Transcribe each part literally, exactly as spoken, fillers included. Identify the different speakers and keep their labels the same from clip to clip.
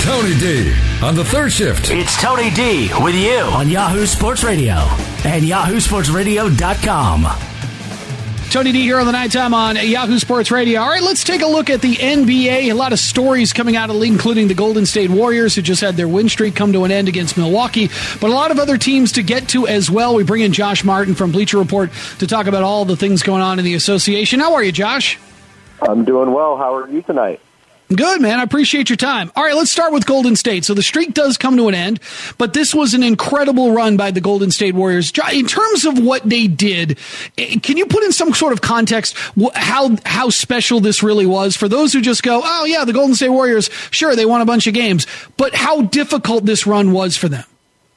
Speaker 1: Tony D on the third shift.
Speaker 2: It's Tony D with you on Yahoo Sports Radio and yahoo sports radio dot com.
Speaker 3: Tony D here on the nighttime on Yahoo Sports Radio. All right, let's take a look at the N B A. A lot of stories coming out of the league, including the Golden State Warriors, who just had their win streak come to an end against Milwaukee, but a lot of other teams to get to as well. We bring in Josh Martin from Bleacher Report to talk about all the things going on in the association. How are you, Josh?
Speaker 4: I'm doing well. How are you tonight?
Speaker 3: Good, man. I appreciate your time. All right, let's start with Golden State. So the streak does come to an end, but this was an incredible run by the Golden State Warriors. In terms of what they did, can you put in some sort of context how how special this really was for those who just go, oh, yeah, the Golden State Warriors, sure, they won a bunch of games, but how difficult this run was for them?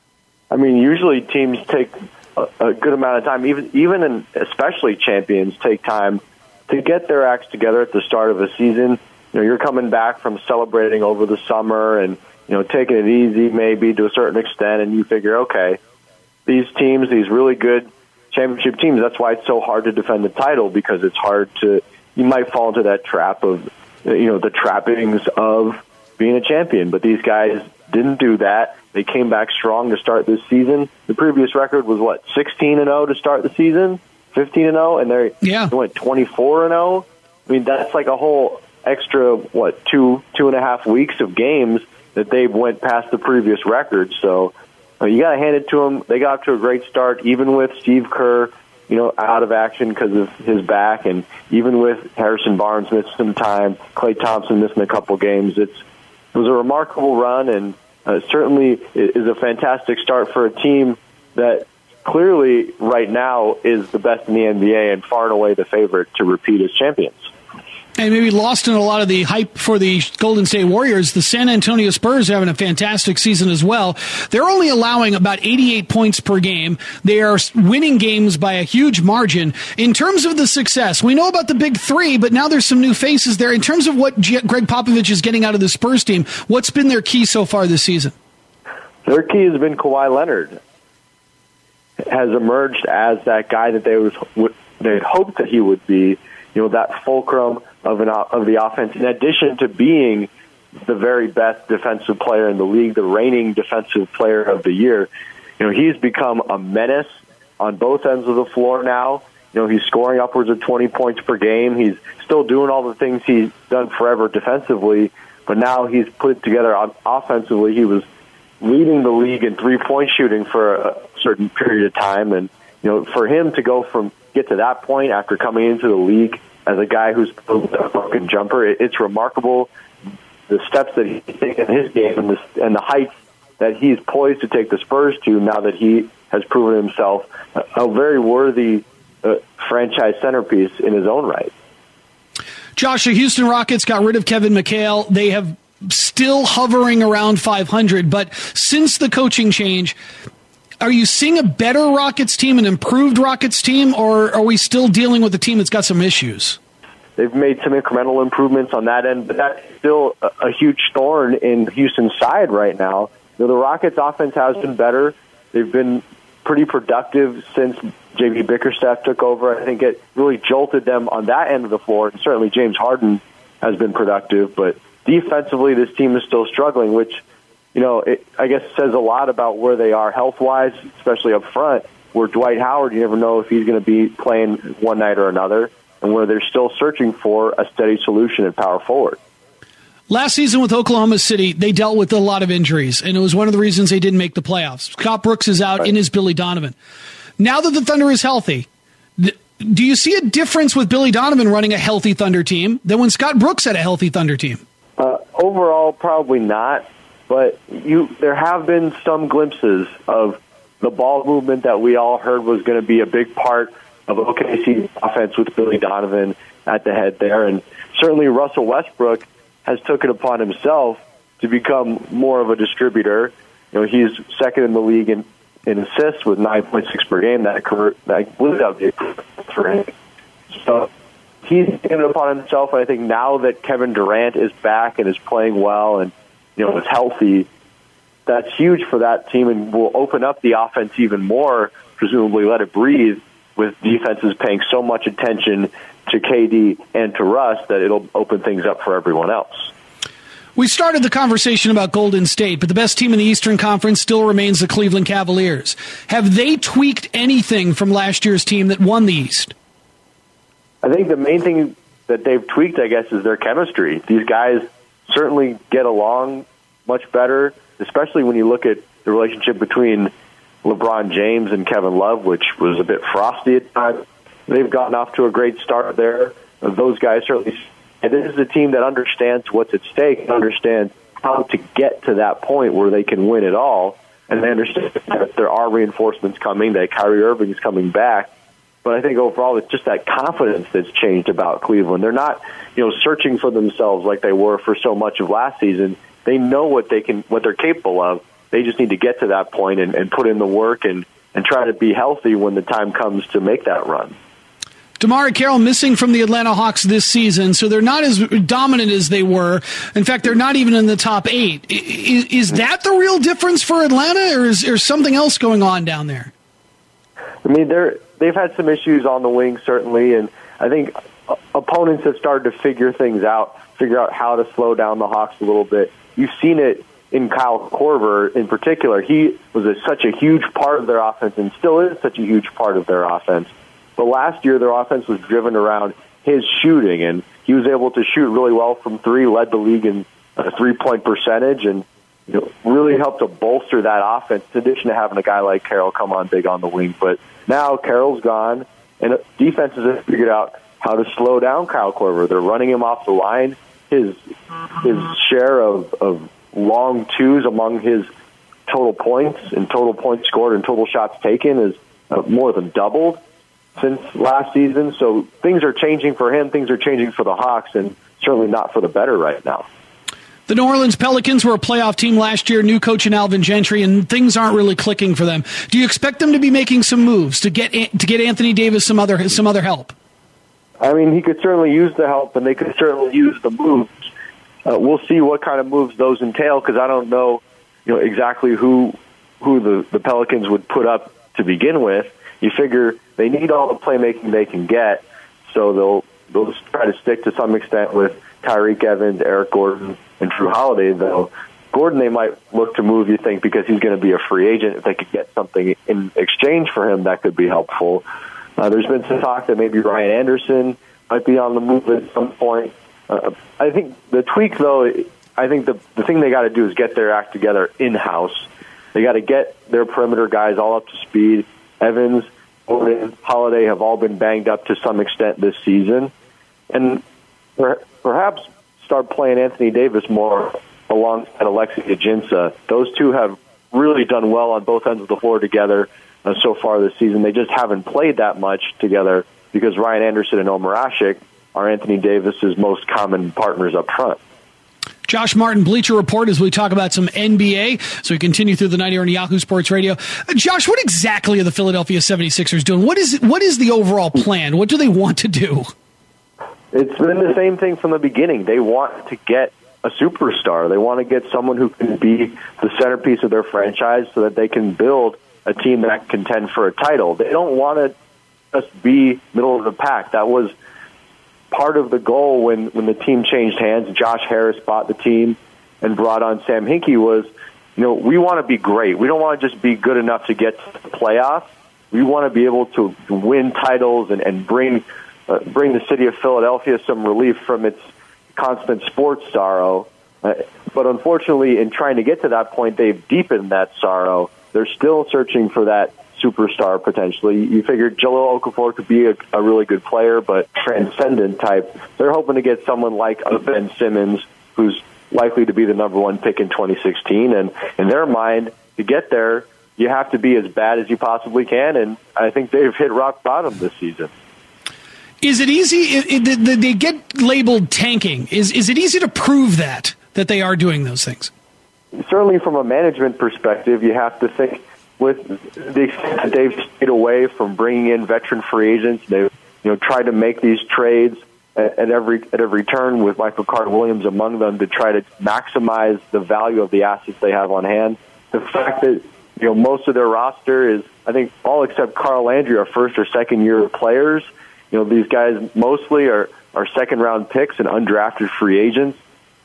Speaker 4: I mean, usually teams take a, a good amount of time, even even in, especially champions take time to get their acts together at the start of a season. You know, you're coming back from celebrating over the summer and, you know, taking it easy maybe to a certain extent, and you figure, okay, these teams, these really good championship teams, that's why it's so hard to defend the title, because it's hard to, you might fall into that trap of, you know, the trappings of being a champion. But these guys didn't do that. They came back strong to start this season. The previous record was, what, sixteen and oh to start the season? fifteen and oh, and they're,
Speaker 3: yeah.
Speaker 4: they went twenty-four and oh. I mean, that's like a whole extra, what, two, two and a half weeks of games that they went past the previous record. So uh, you got to hand it to them. They got off to a great start, even with Steve Kerr, you know, out of action because of his back, and even with Harrison Barnes missing some time, Klay Thompson missing a couple games. It's, it was a remarkable run, and uh, certainly is a fantastic start for a team that clearly right now is the best in the N B A and far and away the favorite to repeat as champions.
Speaker 3: And maybe lost in a lot of the hype for the Golden State Warriors, the San Antonio Spurs are having a fantastic season as well. They're only allowing about eighty-eight points per game. They are winning games by a huge margin. In terms of the success, we know about the big three, but now there's some new faces there. In terms of what G- Greg Popovich is getting out of the Spurs team, what's been their key so far this season?
Speaker 4: Their key has been Kawhi Leonard. Has emerged as that guy that they was they had hoped that he would be, you know, that fulcrum of an of the offense, in addition to being the very best defensive player in the league, the reigning defensive player of the year. You know, he's become a menace on both ends of the floor now. You know, he's scoring upwards of twenty points per game. He's still doing all the things he's done forever defensively, but now he's put it together offensively. He was leading the league in three-point shooting for a certain period of time, and you know, for him to go from get to that point after coming into the league as a guy who's a broken jumper, it, it's remarkable the steps that he's taken in his game and the, and the heights that he's poised to take the Spurs to now that he has proven himself a, a very worthy uh, franchise centerpiece in his own right.
Speaker 3: Josh, the Houston Rockets got rid of Kevin McHale. They have still hovering around five hundred, but since the coaching change, are you seeing a better Rockets team, an improved Rockets team, or are we still dealing with a team that's got some issues?
Speaker 4: They've made some incremental improvements on that end, but that's still a, a huge thorn in Houston's side right now. You know, the Rockets' offense has been better. They've been pretty productive since J B Bickerstaff took over. I think it really jolted them on that end of the floor, and certainly James Harden has been productive, but defensively, this team is still struggling, which, you know, it, I guess says a lot about where they are health-wise, especially up front, where Dwight Howard, you never know if he's going to be playing one night or another, and where they're still searching for a steady solution at power forward.
Speaker 3: Last season with Oklahoma City, they dealt with a lot of injuries, and it was one of the reasons they didn't make the playoffs. Scott Brooks is out, right. In is Billy Donovan. Now that the Thunder is healthy, th- do you see a difference with Billy Donovan running a healthy Thunder team than when Scott Brooks had a healthy Thunder team?
Speaker 4: Uh, overall, probably not, but you there have been some glimpses of the ball movement that we all heard was going to be a big part of O K C's offense with Billy Donovan at the head there, and certainly Russell Westbrook has took it upon himself to become more of a distributor. You know, he's second in the league in, in assists with nine point six per game. That career, that blew out for him. So he's taken it upon himself, and I think now that Kevin Durant is back and is playing well and, you know, is healthy, that's huge for that team and will open up the offense even more, presumably let it breathe, with defenses paying so much attention to K D and to Russ that it'll open things up for everyone else.
Speaker 3: We started the conversation about Golden State, but the best team in the Eastern Conference still remains the Cleveland Cavaliers. Have they tweaked anything from last year's team that won the East?
Speaker 4: I think the main thing that they've tweaked, I guess, is their chemistry. These guys certainly get along much better, especially when you look at the relationship between LeBron James and Kevin Love, which was a bit frosty at times. They've gotten off to a great start there. Those guys certainly... And this is a team that understands what's at stake and understands how to get to that point where they can win it all. And they understand that there are reinforcements coming, that Kyrie Irving is coming back. But I think overall it's just that confidence that's changed about Cleveland. They're not, you know, searching for themselves like they were for so much of last season. They know what they can, what they're capable of. They just need to get to that point and, and put in the work and, and try to be healthy when the time comes to make that run.
Speaker 3: DeMarre Carroll missing from the Atlanta Hawks this season, so they're not as dominant as they were. In fact, they're not even in the top eight. Is, is that the real difference for Atlanta, or is there something else going on down there?
Speaker 4: I mean, they're, they've had some issues on the wing, certainly, and I think opponents have started to figure things out, figure out how to slow down the Hawks a little bit. You've seen it in Kyle Korver in particular. He was a, such a huge part of their offense and still is such a huge part of their offense. But last year, their offense was driven around his shooting, and he was able to shoot really well from three, led the league in uh, three-point percentage, and you know, really helped to bolster that offense, in addition to having a guy like Carroll come on big on the wing. But now Carroll's gone, and defenses have figured out how to slow down Kyle Korver. They're running him off the line. His his share of, of long twos among his total points and total points scored and total shots taken is uh, more than doubled since last season. So things are changing for him. Things are changing for the Hawks, and certainly not for the better right now.
Speaker 3: The New Orleans Pelicans were a playoff team last year, new coach in Alvin Gentry, and things aren't really clicking for them. Do you expect them to be making some moves to get to get Anthony Davis some other some other help?
Speaker 4: I mean, he could certainly use the help, and they could certainly use the moves. Uh, we'll see what kind of moves those entail, because I don't know, you know, exactly who who the, the Pelicans would put up to begin with. You figure they need all the playmaking they can get, so they'll they'll just try to stick to some extent with Tyreek Evans, Eric Gordon, and Drew Holiday. Though Gordon, they might look to move, you think, because he's going to be a free agent. If they could get something in exchange for him, that could be helpful. Uh, there's been some talk that maybe Ryan Anderson might be on the move at some point. Uh, I think the tweak, though, I think the the thing they got to do is get their act together in-house. They got to get their perimeter guys all up to speed. Evans, Gordon, Holiday have all been banged up to some extent this season. And per- perhaps start playing Anthony Davis more alongside Alexis Ajinça. Those two have really done well on both ends of the floor together uh, so far this season. They just haven't played that much together because Ryan Anderson and Omer Asik are Anthony Davis's most common partners up front.
Speaker 3: Josh Martin, Bleacher Report, as we talk about some N B A. So we continue through the night here on Yahoo Sports Radio. Uh, Josh, what exactly are the Philadelphia seventy-sixers doing? What is what is the overall plan? What do they want to do?
Speaker 4: It's been the same thing from the beginning. They want to get a superstar. They want to get someone who can be the centerpiece of their franchise so that they can build a team that can contend for a title. They don't want to just be middle of the pack. That was part of the goal when, when the team changed hands. Josh Harris bought the team and brought on Sam Hinkie was, you know, we want to be great. We don't want to just be good enough to get to the playoffs. We want to be able to win titles and, and bring uh, bring the city of Philadelphia some relief from its constant sports sorrow. Uh, but unfortunately, in trying to get to that point, they've deepened that sorrow. They're still searching for that superstar potentially. You figured Jahlil Okafor could be a, a really good player, but transcendent type. They're hoping to get someone like a Ben Simmons, who's likely to be the number one pick in twenty sixteen. And in their mind, to get there, you have to be as bad as you possibly can. And I think they've hit rock bottom this season.
Speaker 3: Is it easy? It, it, they get labeled tanking. Is is it easy to prove that that they are doing those things?
Speaker 4: Certainly, from a management perspective, you have to think. With the extent that they've stayed away from bringing in veteran free agents, they've you know tried to make these trades at, at every at every turn, with Michael Carter-Williams among them, to try to maximize the value of the assets they have on hand. The fact that you know most of their roster is, I think, all except Carl Landry are first or second year players. You know these guys mostly are are second round picks and undrafted free agents.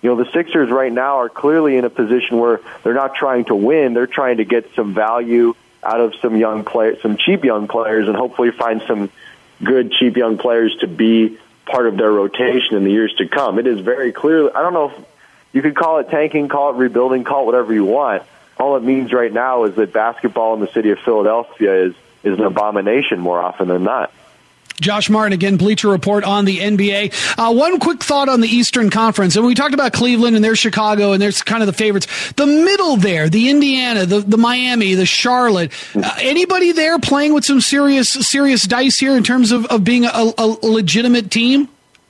Speaker 4: you know, the Sixers right now are clearly in a position where they're not trying to win. They're trying to get some value out of some young players, some cheap young players, and hopefully find some good cheap young players to be part of their rotation in the years to come. It is very clear. I don't know if you could call it tanking, call it rebuilding, call it whatever you want. All it means right now is that basketball in the city of Philadelphia is, is an abomination more often than not.
Speaker 3: Josh Martin, again, Bleacher Report on the N B A. Uh, one quick thought on the Eastern Conference. And we talked about Cleveland and their Chicago, and there's kind of the favorites. The middle there, the Indiana, the, the Miami, the Charlotte. Uh, anybody there playing with some serious serious dice here in terms of, of being a, a legitimate team?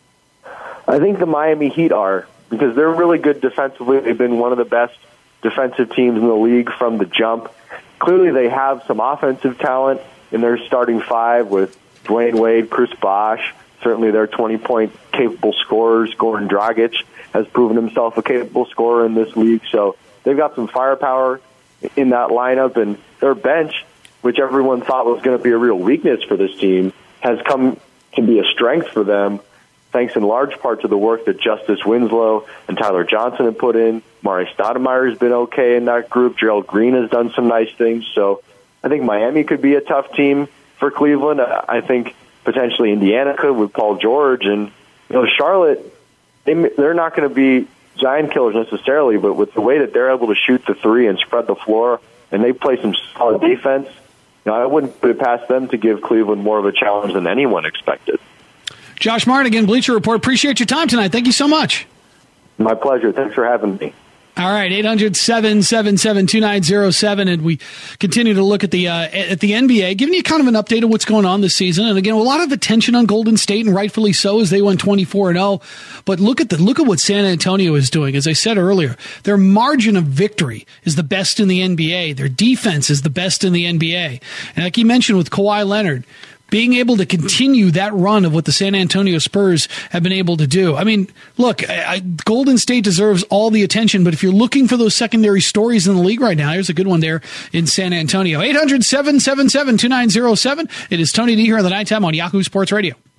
Speaker 4: I think the Miami Heat are, because they're really good defensively. They've been one of the best defensive teams in the league from the jump. Clearly they have some offensive talent in their starting five with Dwayne Wade, Chris Bosh, certainly their twenty-point capable scorers. Goran Dragic has proven himself a capable scorer in this league. So they've got some firepower in that lineup. And their bench, which everyone thought was going to be a real weakness for this team, has come to be a strength for them, thanks in large part to the work that Justice Winslow and Tyler Johnson have put in. Mari Stoudemire has been okay in that group. Gerald Green has done some nice things. So I think Miami could be a tough team for Cleveland. I think potentially Indiana could with Paul George. And, you know, Charlotte, they, they're not going to be giant killers necessarily, but with the way that they're able to shoot the three and spread the floor, and they play some solid defense, you know, I wouldn't put it past them to give Cleveland more of a challenge than anyone expected.
Speaker 3: Josh Martin, again, Bleacher Report. Appreciate your time tonight. Thank you so much.
Speaker 4: My pleasure. Thanks for having me.
Speaker 3: All right, eight hundred, seven seven seven, two nine zero seven, and we continue to look at the uh, at the N B A, giving you kind of an update of what's going on this season. And again, a lot of attention on Golden State, and rightfully so, as they went twenty-four and oh. But look at the look at what San Antonio is doing. As I said earlier, their margin of victory is the best in the N B A. Their defense is the best in the N B A. And like you mentioned with Kawhi Leonard, being able to continue that run of what the San Antonio Spurs have been able to do. I mean, look, I, I, Golden State deserves all the attention, but if you're looking for those secondary stories in the league right now, here's a good one there in San Antonio. eight hundred, seven seven seven, two nine zero seven. It is Tony D here on the Nighttime on Yahoo Sports Radio.